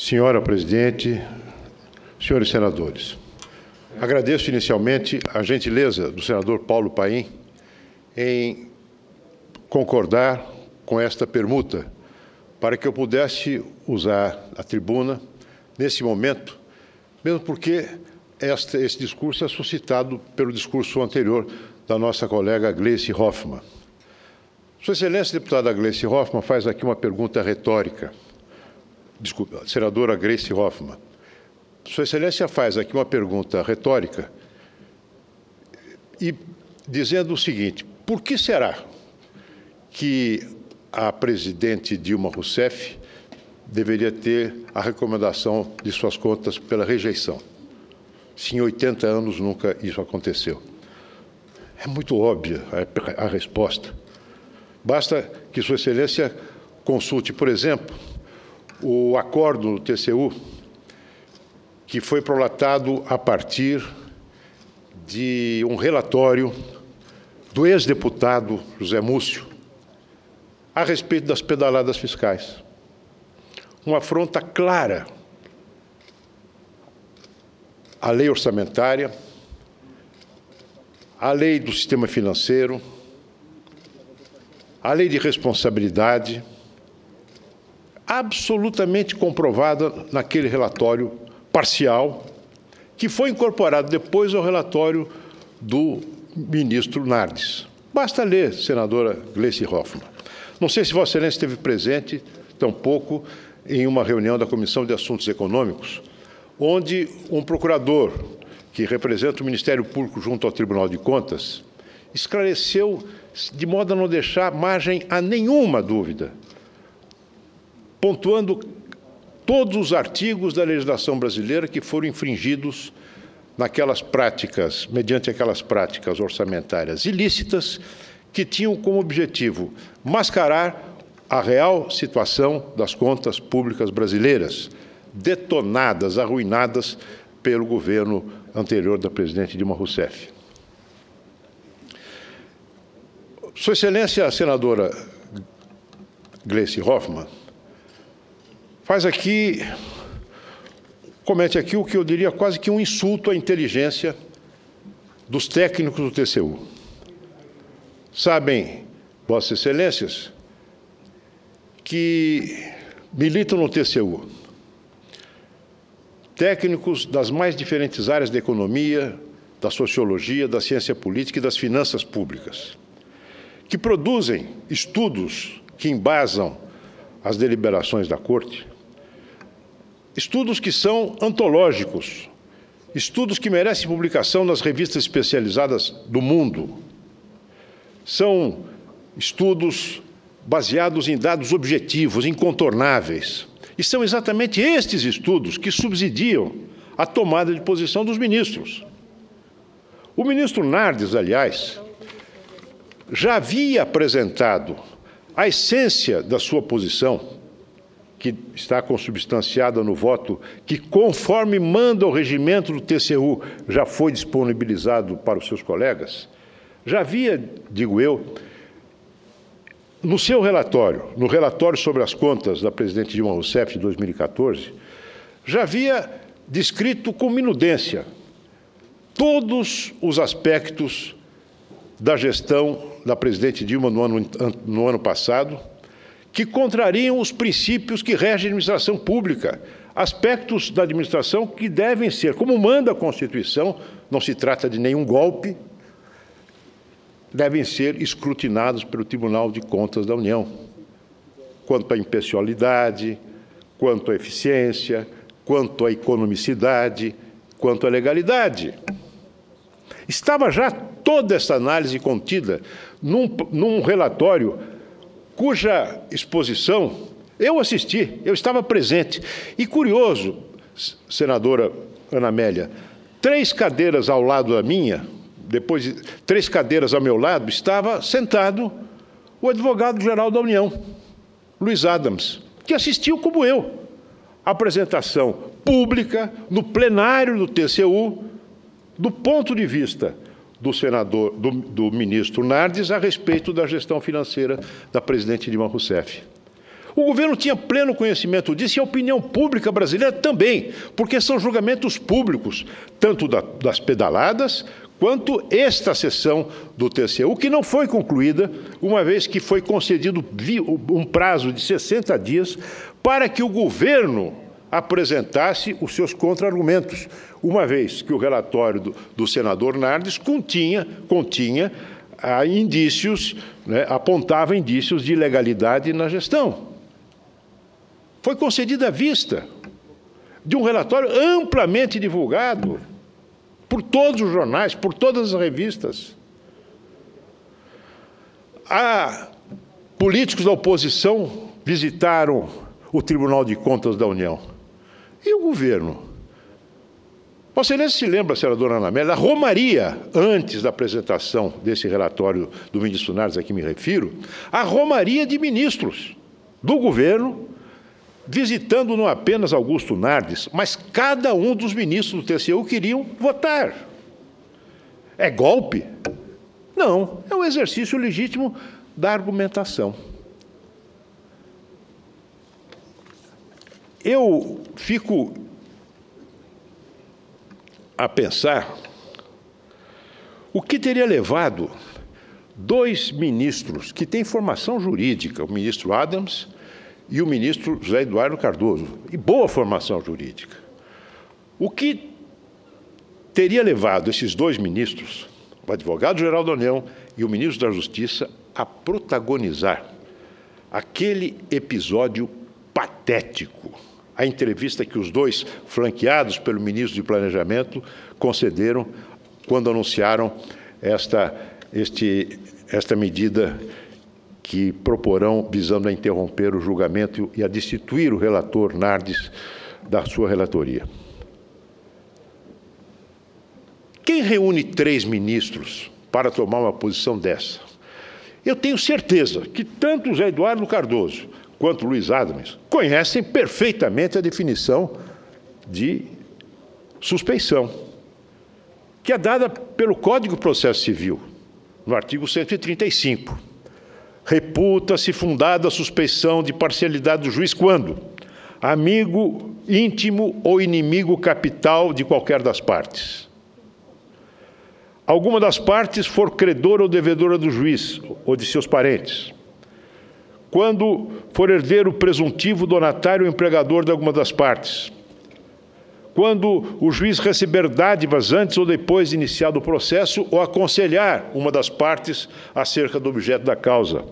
Senhora Presidente, senhores senadores, agradeço inicialmente a gentileza do senador Paulo Paim em concordar com esta permuta para que eu pudesse usar a tribuna nesse momento, mesmo porque esse discurso é suscitado pelo discurso anterior da nossa colega Gleice Hoffmann. Sua Excelência, deputada Gleice Hoffmann, faz aqui uma pergunta retórica. Desculpa, senadora Gleice Hoffmann. Sua Excelência faz aqui uma pergunta retórica e dizendo o seguinte: por que será que a presidente Dilma Rousseff deveria ter a recomendação de suas contas pela rejeição, se em 80 anos nunca isso aconteceu? É muito óbvia a resposta. Basta que Sua Excelência consulte, por exemplo, o acordo do TCU, que foi prolatado a partir de um relatório do ex-deputado José Múcio a respeito das pedaladas fiscais. Uma afronta clara à lei orçamentária, à lei do sistema financeiro, à lei de responsabilidade, absolutamente comprovada naquele relatório parcial, que foi incorporado depois ao relatório do ministro Nardes. Basta ler, senadora Gleice Hoffmann. Não sei se Vossa Excelência esteve presente, tampouco, em uma reunião da Comissão de Assuntos Econômicos, onde um procurador, que representa o Ministério Público junto ao Tribunal de Contas, esclareceu de modo a não deixar margem a nenhuma dúvida, pontuando todos os artigos da legislação brasileira que foram infringidos naquelas práticas, mediante aquelas práticas orçamentárias ilícitas que tinham como objetivo mascarar a real situação das contas públicas brasileiras, detonadas, arruinadas pelo governo anterior da presidente Dilma Rousseff. Sua Excelência, a senadora Gleice Hoffmann, comete aqui o que eu diria quase que um insulto à inteligência dos técnicos do TCU. Sabem, Vossas Excelências, que militam no TCU técnicos das mais diferentes áreas da economia, da sociologia, da ciência política e das finanças públicas, que produzem estudos que embasam as deliberações da Corte, estudos que são antológicos, estudos que merecem publicação nas revistas especializadas do mundo. São estudos baseados em dados objetivos, incontornáveis. E são exatamente estes estudos que subsidiam a tomada de posição dos ministros. O ministro Nardes, aliás, já havia apresentado a essência da sua posição, que está consubstanciada no voto que, conforme manda o regimento do TCU, já foi disponibilizado para os seus colegas, já havia, digo eu, no seu relatório, no relatório sobre as contas da presidente Dilma Rousseff de 2014, já havia descrito com minudência todos os aspectos da gestão da presidente Dilma no ano passado, que contrariam os princípios que regem a administração pública, aspectos da administração que devem ser, como manda a Constituição, não se trata de nenhum golpe, devem ser escrutinados pelo Tribunal de Contas da União, quanto à impessoalidade, quanto à eficiência, quanto à economicidade, quanto à legalidade. Estava já toda essa análise contida num relatório cuja exposição eu assisti, eu estava presente. E curioso, senadora Ana Amélia, 3 cadeiras ao lado da minha, depois de 3 cadeiras ao meu lado, estava sentado o advogado-geral da União, Luiz Adams, que assistiu, como eu, a apresentação pública no plenário do TCU, do ponto de vista do ministro Nardes a respeito da gestão financeira da presidente Dilma Rousseff. O governo tinha pleno conhecimento disso e a opinião pública brasileira também, porque são julgamentos públicos, tanto das pedaladas quanto esta sessão do TCU, que não foi concluída, uma vez que foi concedido um prazo de 60 dias para que o governo apresentasse os seus contra-argumentos, uma vez que o relatório do senador Nardes continha indícios, né, apontava indícios de ilegalidade na gestão. Foi concedida à vista de um relatório amplamente divulgado por todos os jornais, por todas as revistas. Políticos da oposição visitaram o Tribunal de Contas da União. E o governo? Vossa Excelência se lembra, senadora Ana Amélia, a romaria, antes da apresentação desse relatório do ministro Nardes, a que me refiro, a romaria de ministros do governo, visitando não apenas Augusto Nardes, mas cada um dos ministros do TCU queriam votar. É golpe? Não, é um exercício legítimo da argumentação. Eu fico a pensar o que teria levado dois ministros que têm formação jurídica, o ministro Adams e o ministro José Eduardo Cardoso, e boa formação jurídica. O que teria levado esses dois ministros, o advogado-geral da União e o ministro da Justiça, a protagonizar aquele episódio patético, a entrevista que os dois, flanqueados pelo ministro de Planejamento, concederam quando anunciaram esta medida que proporão visando a interromper o julgamento e a destituir o relator Nardes da sua relatoria. Quem reúne 3 ministros para tomar uma posição dessa? Eu tenho certeza que tanto José Eduardo Cardoso quanto Luiz Adams conhecem perfeitamente a definição de suspeição, que é dada pelo Código de Processo Civil, no artigo 135. Reputa-se fundada a suspeição de parcialidade do juiz quando amigo, íntimo ou inimigo capital de qualquer das partes. Alguma das partes for credora ou devedora do juiz ou de seus parentes. Quando for herdeiro presuntivo, donatário ou empregador de alguma das partes. Quando o juiz receber dádivas antes ou depois de iniciado o processo ou aconselhar uma das partes acerca do objeto da causa.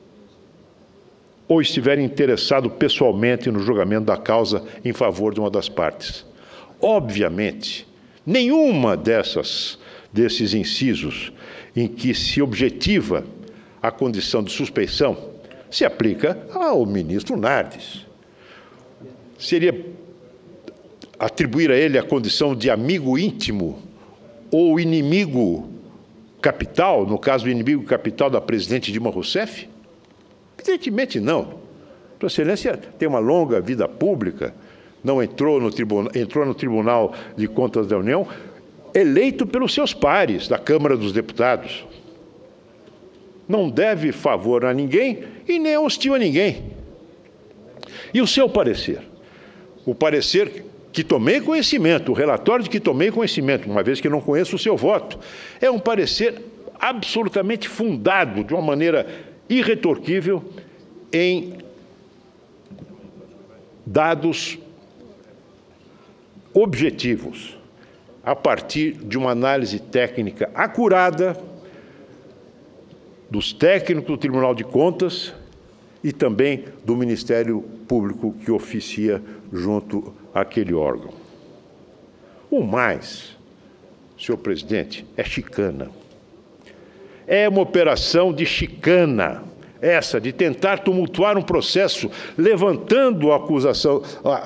Ou estiver interessado pessoalmente no julgamento da causa em favor de uma das partes. Obviamente, nenhuma desses incisos em que se objetiva a condição de suspeição se aplica ao ministro Nardes. Seria atribuir a ele a condição de amigo íntimo ou inimigo capital, no caso do inimigo capital da presidente Dilma Rousseff? Evidentemente não. Vossa Excelência tem uma longa vida pública, não entrou no Tribunal de Contas da União, eleito pelos seus pares da Câmara dos Deputados. Não deve favor a ninguém e nem é hostil a ninguém. E o seu parecer? O parecer que tomei conhecimento, o relatório de que tomei conhecimento, uma vez que não conheço o seu voto, é um parecer absolutamente fundado, de uma maneira irretorquível, em dados objetivos, a partir de uma análise técnica acurada dos técnicos do Tribunal de Contas e também do Ministério Público que oficia junto àquele órgão. O mais, senhor presidente, é chicana. É uma operação de chicana, essa, de tentar tumultuar um processo, levantando a acusação,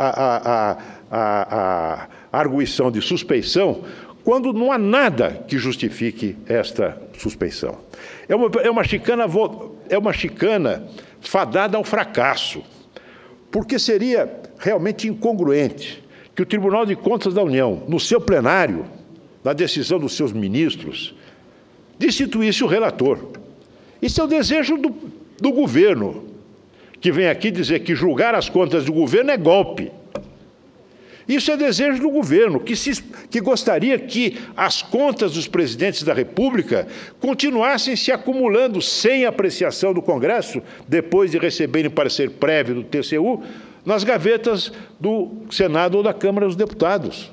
a arguição de suspeição, quando não há nada que justifique esta suspeição. É uma chicana fadada ao fracasso, porque seria realmente incongruente que o Tribunal de Contas da União, no seu plenário, na decisão dos seus ministros, destituísse o relator. Isso é o desejo do governo, que vem aqui dizer que julgar as contas do governo é golpe. Isso é desejo do governo, que gostaria que as contas dos presidentes da República continuassem se acumulando sem apreciação do Congresso, depois de receberem parecer prévio do TCU, nas gavetas do Senado ou da Câmara dos Deputados.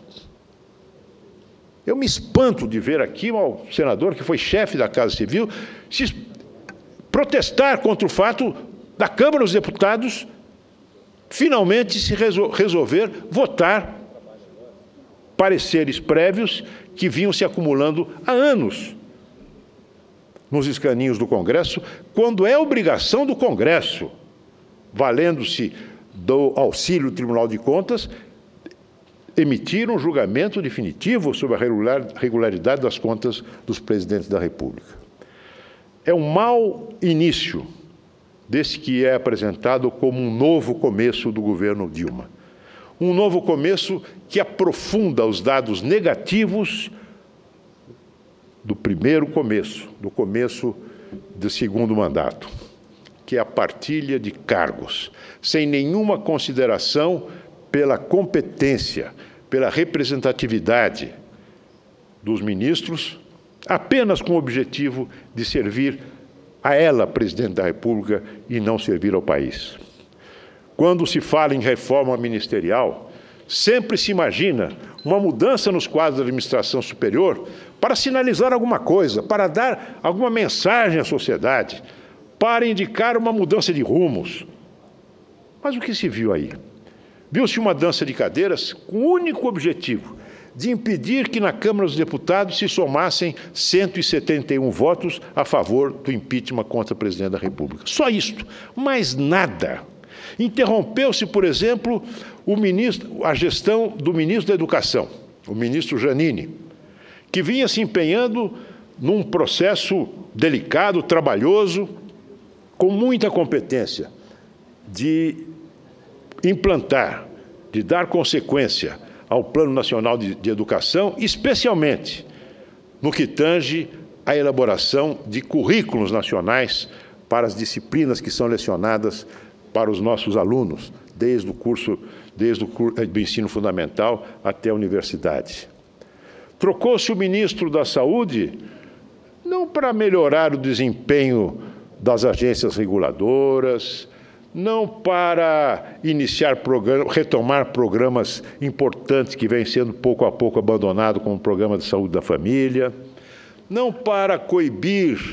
Eu me espanto de ver aqui um senador que foi chefe da Casa Civil protestar contra o fato da Câmara dos Deputados finalmente se resolver votar pareceres prévios que vinham se acumulando há anos nos escaninhos do Congresso, quando é obrigação do Congresso, valendo-se do auxílio do Tribunal de Contas, emitir um julgamento definitivo sobre a regularidade das contas dos presidentes da República. É um mau início desse que é apresentado como um novo começo do governo Dilma. Um novo começo que aprofunda os dados negativos do primeiro começo, do começo do segundo mandato, que é a partilha de cargos, sem nenhuma consideração pela competência, pela representatividade dos ministros, apenas com o objetivo de servir a ela, presidente da República, e não servir ao país. Quando se fala em reforma ministerial, sempre se imagina uma mudança nos quadros da administração superior para sinalizar alguma coisa, para dar alguma mensagem à sociedade, para indicar uma mudança de rumos. Mas o que se viu aí? Viu-se uma dança de cadeiras com o único objetivo de impedir que na Câmara dos Deputados se somassem 171 votos a favor do impeachment contra o presidente da República. Só isto, mais nada. Interrompeu-se, por exemplo, a gestão do ministro da Educação, o ministro Giannini, que vinha se empenhando num processo delicado, trabalhoso, com muita competência, de implantar, de dar consequência ao Plano Nacional de Educação, especialmente no que tange à elaboração de currículos nacionais para as disciplinas que são lecionadas para os nossos alunos, desde o curso do ensino fundamental até a universidade. Trocou-se o ministro da Saúde, não para melhorar o desempenho das agências reguladoras, não para retomar programas importantes que vêm sendo pouco a pouco abandonados, como o Programa de Saúde da Família, não para coibir,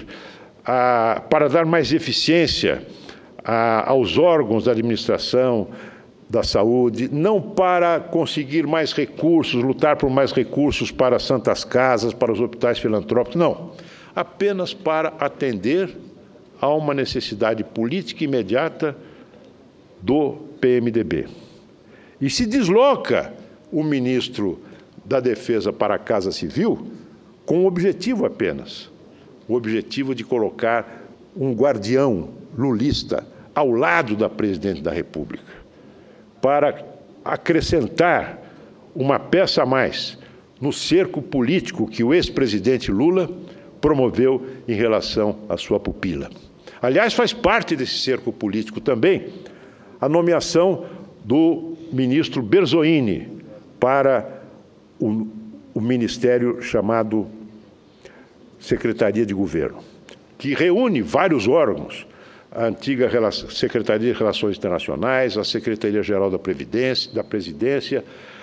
para dar mais eficiência aos órgãos da administração da saúde, não para conseguir mais recursos, lutar por mais recursos para as santas casas, para os hospitais filantrópicos, não. Apenas para atender a uma necessidade política imediata do PMDB. E se desloca o ministro da Defesa para a Casa Civil com um objetivo apenas, o objetivo de colocar um guardião lulista ao lado da presidente da República, para acrescentar uma peça a mais no cerco político que o ex-presidente Lula promoveu em relação à sua pupila. Aliás, faz parte desse cerco político também a nomeação do ministro Bersonini para o ministério chamado Secretaria de Governo, que reúne vários órgãos, a antiga Secretaria de Relações Internacionais, a Secretaria-Geral da Presidência,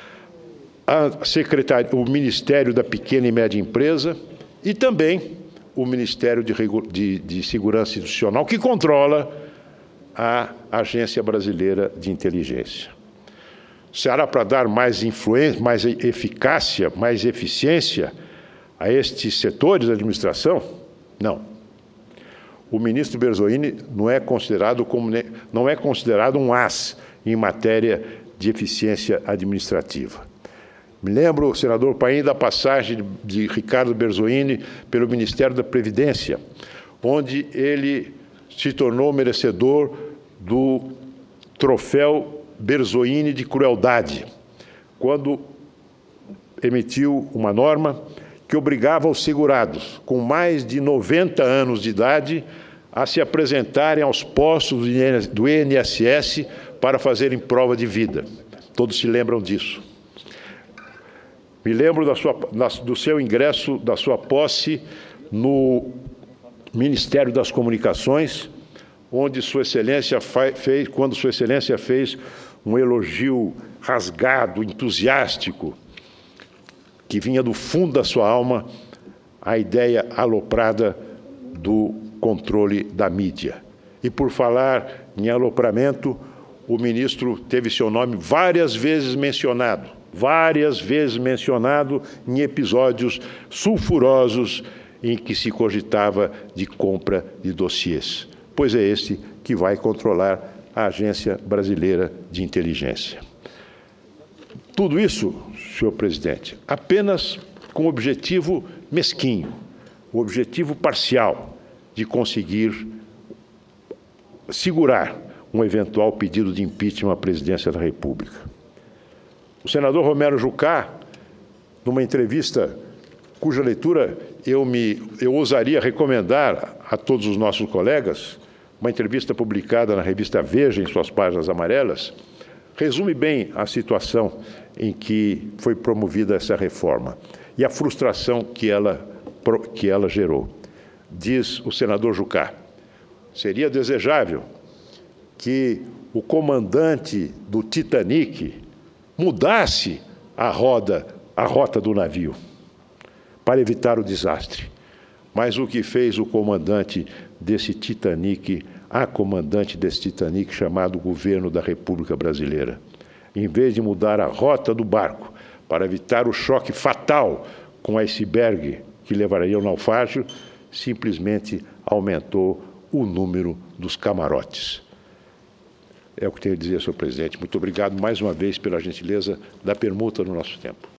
o Ministério da Pequena e Média Empresa e também o Ministério de Segurança Institucional, que controla a Agência Brasileira de Inteligência. Será para dar mais influência, mais eficácia, mais eficiência a estes setores da administração? Não. O ministro Bersonini não é considerado um as em matéria de eficiência administrativa. Me lembro, senador Paim, da passagem de Ricardo Bersonini pelo Ministério da Previdência, onde ele se tornou merecedor do troféu Bersonini de crueldade, quando emitiu uma norma que obrigava os segurados com mais de 90 anos de idade a se apresentarem aos postos do INSS para fazerem prova de vida. Todos se lembram disso. Me lembro do seu ingresso, da sua posse no Ministério das Comunicações, onde Sua Excelência quando Sua Excelência fez um elogio rasgado, entusiástico, que vinha do fundo da sua alma, a ideia aloprada do controle da mídia. E por falar em alopramento, o ministro teve seu nome várias vezes mencionado em episódios sulfurosos em que se cogitava de compra de dossiês, pois é este que vai controlar a Agência Brasileira de Inteligência. Tudo isso, senhor presidente, apenas com o objetivo mesquinho, o objetivo parcial de conseguir segurar um eventual pedido de impeachment à presidência da República. O senador Romero Jucá, numa entrevista cuja leitura eu ousaria recomendar a todos os nossos colegas, uma entrevista publicada na revista Veja, em suas páginas amarelas, resume bem a situação em que foi promovida essa reforma e a frustração que ela gerou. Diz o senador Jucá: seria desejável que o comandante do Titanic mudasse a rota do navio para evitar o desastre. Mas o que fez o comandante desse Titanic, a comandante desse Titanic, chamado Governo da República Brasileira, em vez de mudar a rota do barco para evitar o choque fatal com o iceberg que levaria ao naufrágio, simplesmente aumentou o número dos camarotes. É o que tenho a dizer, senhor presidente. Muito obrigado mais uma vez pela gentileza da permuta no nosso tempo.